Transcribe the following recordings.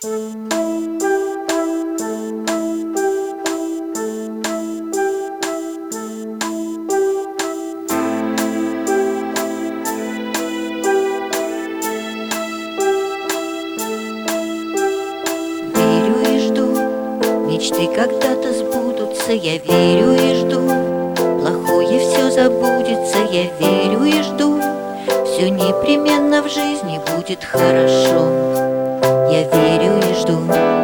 Верю и жду, мечты когда-то сбудутся. Я верю и жду, плохое все забудется. Я верю и жду, все непременно в жизни будет хорошо. Я верю и жду,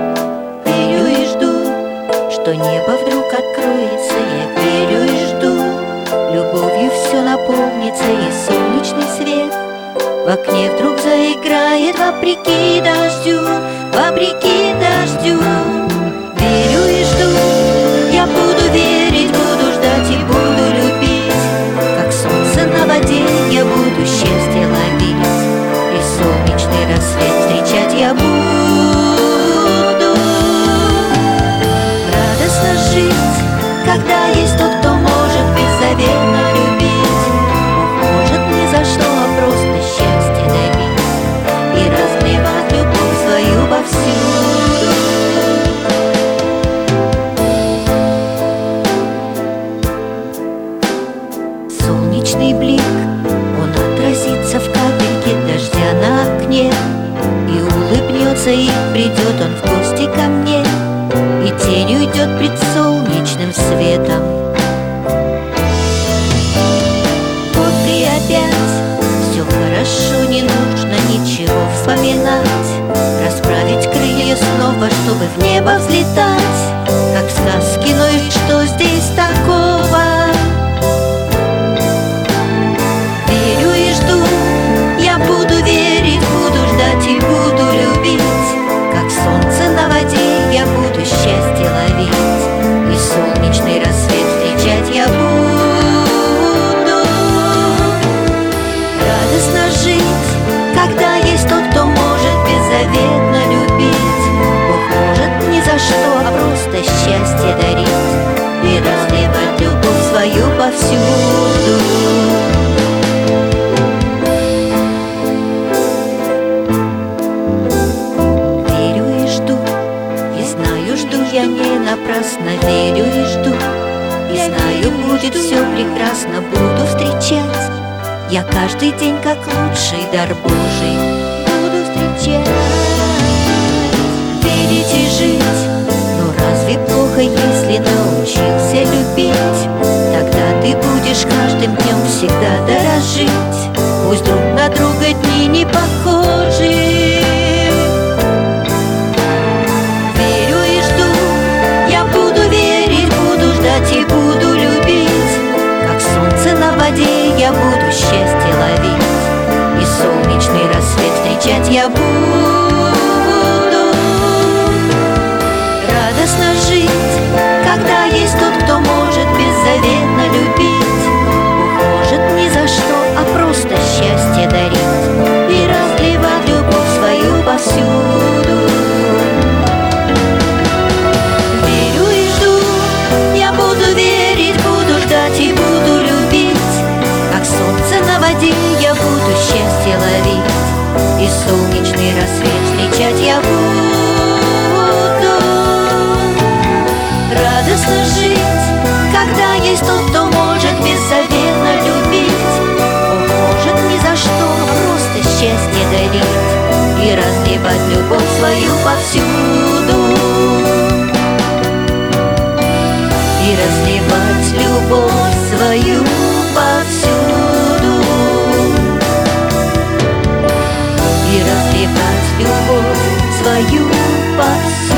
что небо вдруг откроется. Я верю и жду, любовью все наполнится, и солнечный свет в окне вдруг заиграет вопреки дождю, вопреки дождю. Верю и жду, я буду верить, буду ждать и буду любить, как солнце на воде я буду счастье ловить, и солнечный рассвет встречать я буду. Радостно жить, когда есть тот, кто может беззаветно любить, может ни за что, а просто счастье дарить и разливать любовь свою повсюду. Солнечный блик, он отразится в капельке дождя на окне, и улыбнется, и придет он в гости ко мне, и тень уйдет пред солнечным светом. Вот и опять все хорошо, не нужно ничего вспоминать, расправить крылья снова, чтобы в небо взлетать, как в сказке, ну и что здесь такого? Верю и жду, я буду верить, буду ждать и буду любить, как солнце на воде я буду счастье ловить, и солнечный рассвет встречать я буду. Радостно жить, когда есть тот, кто может беззаветно любить, Бог может ни за что, а просто счастье дарить и разливать любовь свою повсюду. Я не напрасно верю и жду, и знаю, будет все прекрасно, буду встречать я каждый день как лучший дар Божий, буду встречать. Верить и жить, но разве плохо, если научился любить? Тогда ты будешь каждым днем всегда дорожить, пусть друг на друга дни не похожи. И буду любить, как солнце на воде я буду счастье ловить, и солнечный рассвет встречать я буду. Радостно жить, когда есть тот, кто может беззаветно любить, может ни за что, а просто счастье дарить и разливать любовь свою повсюду. И буду любить, как солнце на воде я буду счастье ловить, и солнечный рассвет встречать я буду. Радостно жить, когда есть тот, кто может беззаветно любить, может ни за что, просто счастье дарить и разливать любовь свою повсюду. И разливать любовь свою повсюду, и разливать любовь свою повсюду.